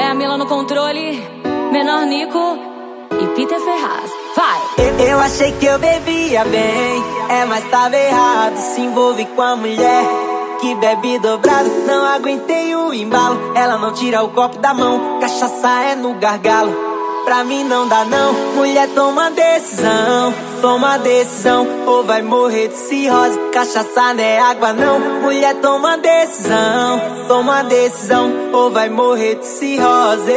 a Mila no controle, Menor Nico e Peter Ferraz. Vai! Eu achei que eu bebia bem, mas tava errado. Se envolve com a mulher que bebe dobrado. Não aguentei o embalo, ela não tira o copo da mão. Cachaça é no gargalo, pra mim não dá não. Mulher, toma decisão, toma decisão, ou vai morrer de cirrose. Cachaça não é água não. Mulher, toma decisão, toma decisão, ou vai morrer de cirrose.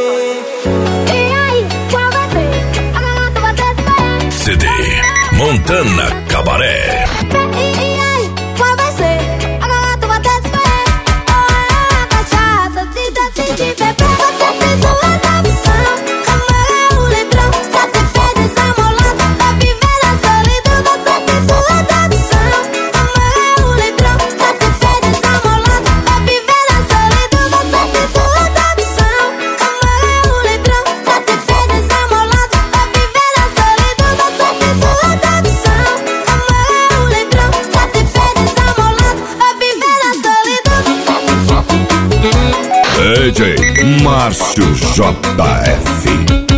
CD Montana Cabaré. Qual vai ser? Agora tu vai ter de escolher. Ou é a cachaça, te decide beber. Você fez duas opções, amor é o litrão. Já te fez desamolado pra viver a solidão. Você fez duas opções, amor é o litrão. Já te fez desamolado pra viver a solidão. Você fez duas opções, amor é o litrão. Já te fez desamolado pra viver a solidão. Você fez duas opções, amor é o litrão. Já te fez desamolado pra viver a solidão. DJ Márcio JF.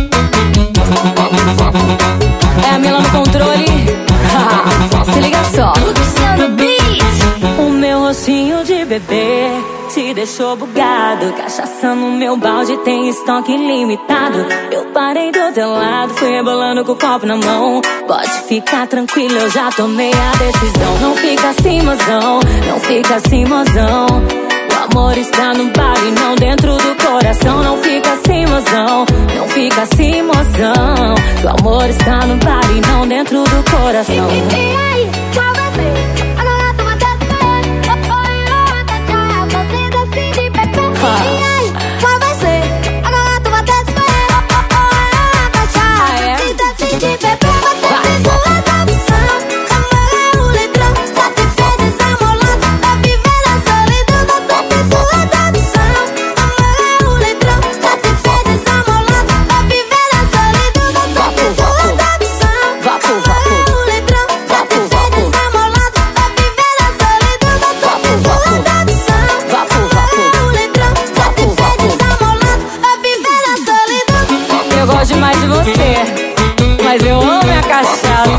É a Mila no controle. Se liga só, Luciano Beat. O meu rostinho de bebê te deixou bugado. Cachaça no meu balde tem estoque ilimitado. Eu parei do teu lado, fui rebolando com o copo na mão. Pode ficar tranquilo, eu já tomei a decisão. Não fica assim, mozão, não fica assim, mozão. O amor está no bar e não dentro do coração. Não fica assim, mozão, não fica assim, mozão. O amor está no bar e não dentro do coração. E aí, qual vai ser? Agora tu vai ter de escolher. Ou é a cachaça, te decide beber. E aí, qual vai ser? Agora tu vai ter de escolher. Ou é a cachaça, te decide beber. Você fez duas opções, amor é o litrão. Já te fez desamolado pra viver a solidão. Você fez duas opções, amor é o litrão. Já te fez desamolado pra viver a solidão. Você fez duas opções, Vapo, amor é o litrão. Já te fez desamolado pra viver a solidão. Você fez duas opções, Vapo, amor é o litrão. Já te fez desamolado pra viver a solidão. Eu gosto demais de você, mas eu amo a cachaça.